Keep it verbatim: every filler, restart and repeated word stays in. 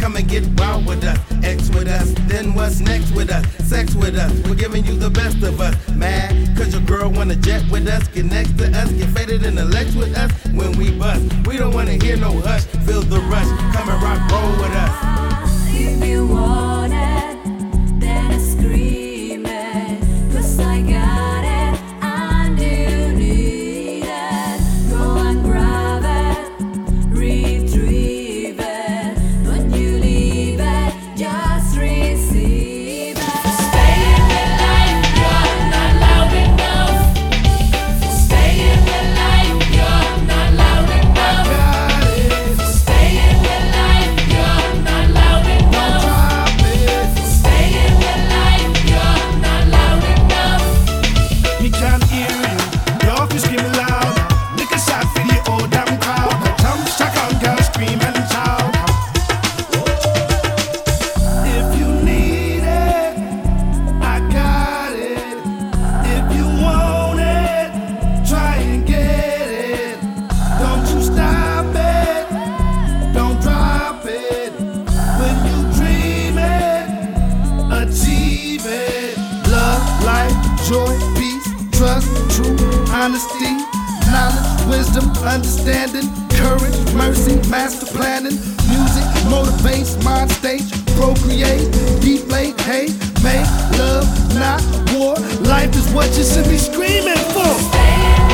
Come and get wild with us, X with us. Then what's next with us? Sex with us. We're giving you the best of us. Mad, cause your girl wanna jet with us. Get next to us, get faded in the legs with us. When we bust, we don't wanna hear no hush. Feel the rush, come and rock, roll with us. If you want it, then scream it. Cause I got it, and you need it. Go and grab it, retrieve it. When you leave it, just receive it. Stay in the life, you're not loud enough. Stay in the life, you're not loud enough. Stay in the life, you're not loud enough. Stay in the life, you're not loud enough. Me can't hear you, your office screaming loud. Lick a shot for the old damn crowd. Jump, shock out, girl, scream and shout. If you need it, I got it. If you want it, try and get it. Don't you stop it, don't drop it. When you dream it, achieve it. Love, life, joy, peace, trust, truth, honesty, knowledge, wisdom, understanding, courage, mercy, master planning, music, motivates, mind stage, procreate, deflate, hate, make love, not war. Life is what you should be screaming for. Stay in